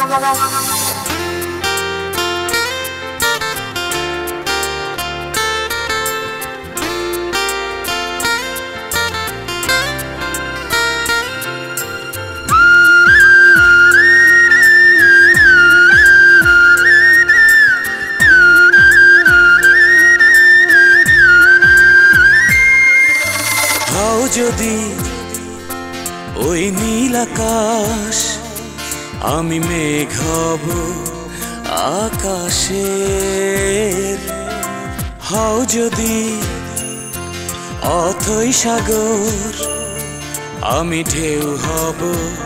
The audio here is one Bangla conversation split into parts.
যদি ওই নীল আকাশ আমি মেঘ হব আকাশের, হও যদি অথই সাগর আমি ঢেউ হব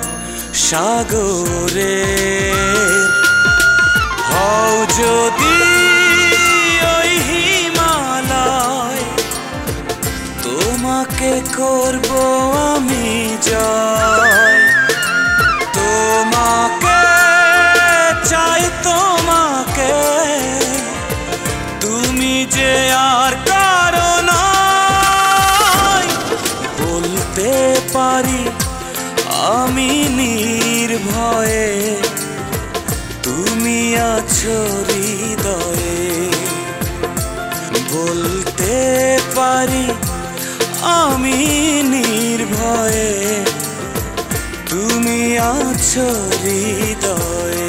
সাগরের, হও যদি ওই হিমালয় তোমাকে করব আমি জয়, তোমাকে চাই তোমাকে, তুমি যে আর কারো নয়। বলতে পারি আমি নির্ভয়ে, তুমি আছো হৃদয়ে। বলতে পারি আমি নির্ভয়ে, তুমি আছো হৃদয়ে।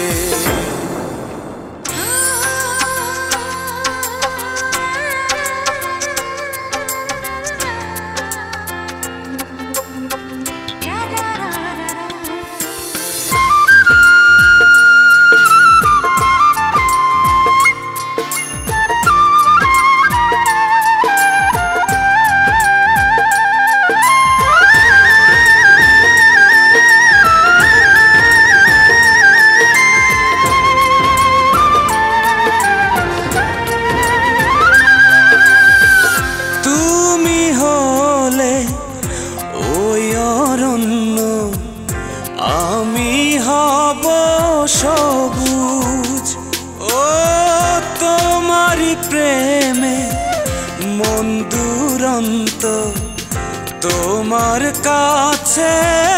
আমি হব সবুজ, ও তোমারি প্রেমে মন দুরন্ত, তোমার কাছে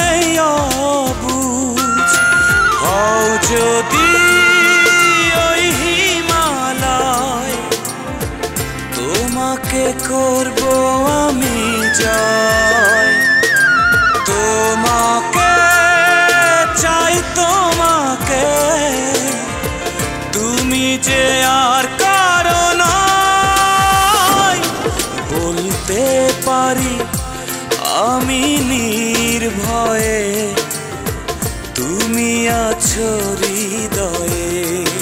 অবুঝ। হও যদি ওই হিমালয় তোমাকে করব আমি জয়, তোমাকে চাই তোমাকে, তুমি যে আর কারো নয়। বলতে পারি আমি নির্ভয়ে, তুমি আছো হৃদয়ে।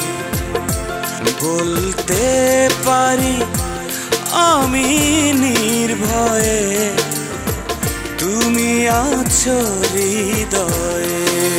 বলতে পারি আমি নির্ভয়ে, তুমি আছো হৃদয়ে।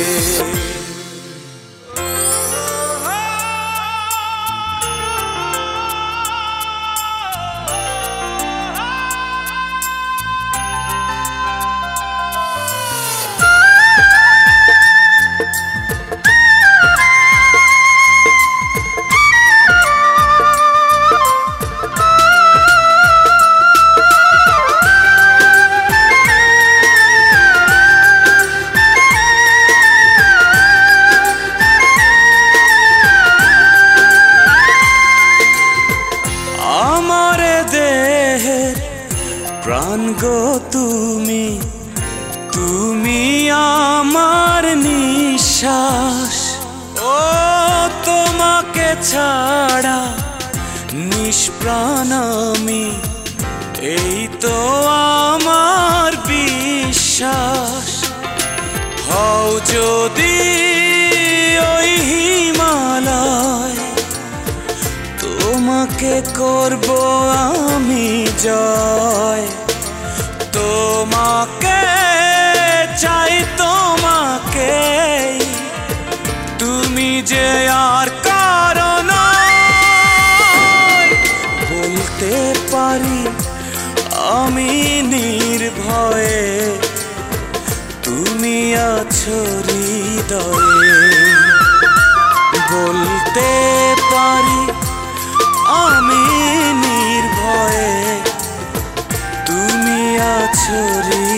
প্রাণ গো তুমি, তুমি আমার নিঃশ্বাস, ও তোমাকে ছাড়া নিষ্প্রাণ আমি, এই তো আমার বিশ্বাস। হও যদি ওই হিমালয় তোমাকে করব আমি জয়, তোমাকে চাই তোমাকে, তুমি যে আর কারো নয়। বলতে পারি আমি নির্ভয়ে, তুমি আছো হৃদয়ে। বলতে পারি আমি নির্ভয়ে, তুমি আছো হৃদয়ে।